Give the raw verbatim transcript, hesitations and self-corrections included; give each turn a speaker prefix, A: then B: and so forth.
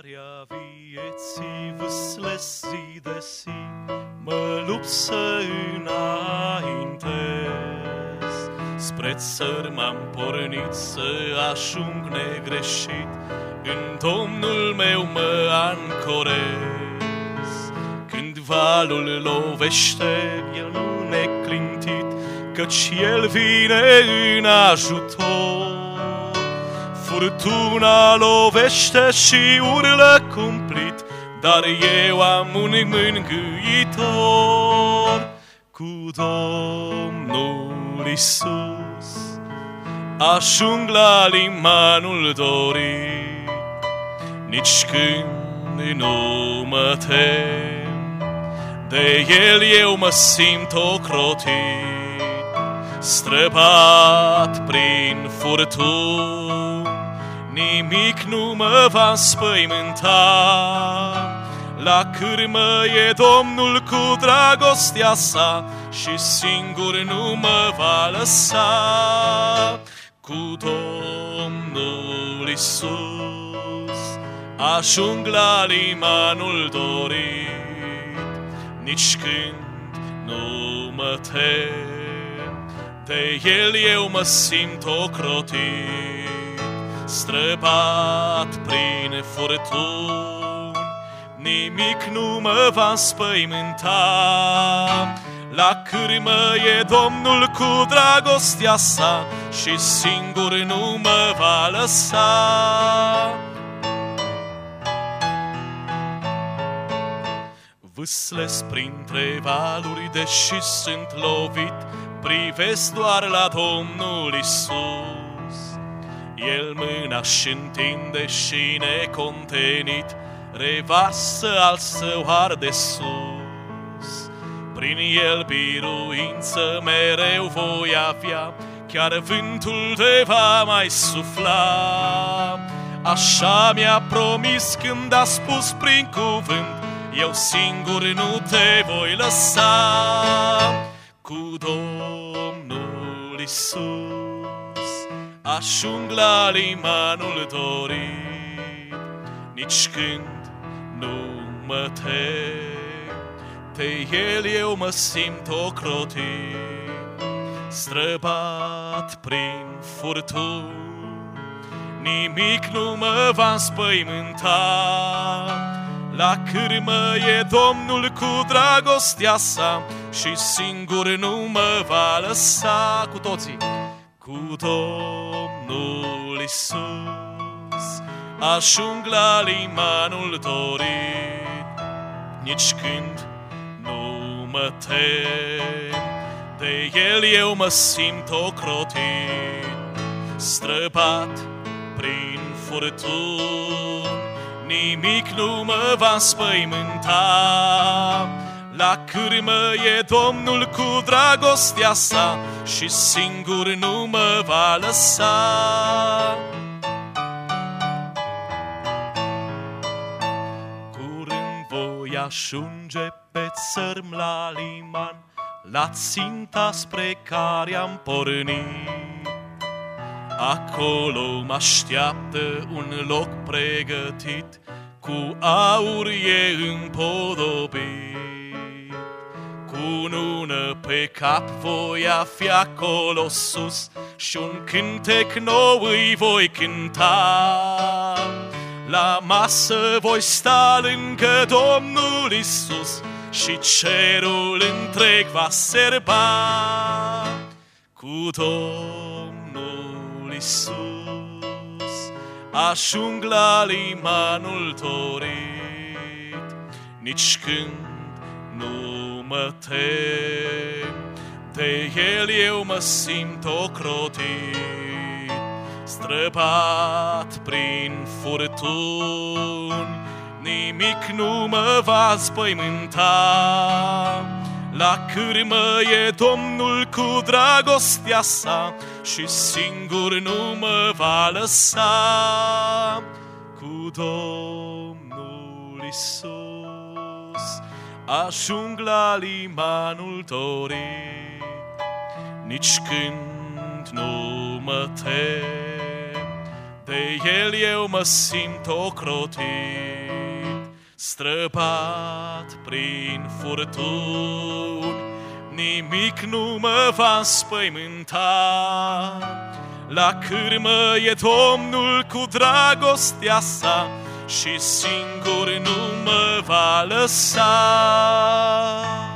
A: Lucrarea vieții vâslesc zi de zi, mă lupt să înaintez. Spre țări m-am pornit să ajung negreșit, în Domnul meu mă ancorez. Când valul lovește, el nu neclintit, căci el vine în ajutor. Furtuna lovește și urlă cumplit, dar eu am un mângâitor. Cu Domnul Iisus ajung la limanul dorit, nici când nu mă tem, de el eu mă simt ocrotit. Străbat prin furtuni, nimic nu mă va spăimânta. La cârmă e Domnul cu dragostea sa și singur nu mă va lăsa. Cu Domnul Iisus ajung la limanul dorit, nici când nu mă tem, de el eu mă simt ocrotit. Străbat prin furtuni, nimic nu mă va spăimânta. La cârmă e Domnul cu dragostea sa și singur nu mă va lăsa. Vâslesc printre valuri, deși sunt lovit, privesc doar la Domnul Iisus. El mâna-și întinde și necontenit revarsă al său har de sus. Prin el biruință mereu voi avea, chiar vântul te va mai sufla. Așa mi-a promis când a spus prin cuvânt, eu singur nu te voi lăsa. Cu Domnul Iisus ajung la limanul dorit, nici când nu mă tem, de el eu mă simt ocrotit. Străbat prin furtuni, nimic nu mă va spăimânta. La cârmă e Domnul cu dragostea sa și singur nu mă va lăsa. Cu toții. Cu Domnul Iisus ajung la limanul dorit, nici când nu mă tem, de el eu mă simt ocrotit. Străbat prin furtuni, nimic nu mă va spăimânta. La cârmă e Domnul cu dragostea sa și singur nu mă va lăsa. Curând voi ajunge pe țărm la liman, la ținta spre care am pornit. Acolo mă așteaptă un loc pregătit, cu aur e împodobit. Cu nună pe cap voi fi acolo sus și un cântec nou îi voi cânta. La masă voi sta lângă Domnul Iisus și cerul întreg va serba. Cu Domnul Iisus ajung la limanul dorit, nici când nu mă tem, de el eu mă simt ocrotit. Străbat prin furtuni, nimic nu mă va spăimânta. La cârmă e Domnul cu dragostea sa și singur nu mă va lăsa. Cu Domnul Iisus ajung la limanul dorit, nici când nu mă tem, de el eu mă simt ocrotit, străbat prin furtuni, nimic nu mă va spăimânta. La cârmă e Domnul cu dragostea sa și singur nu mă va lăsa.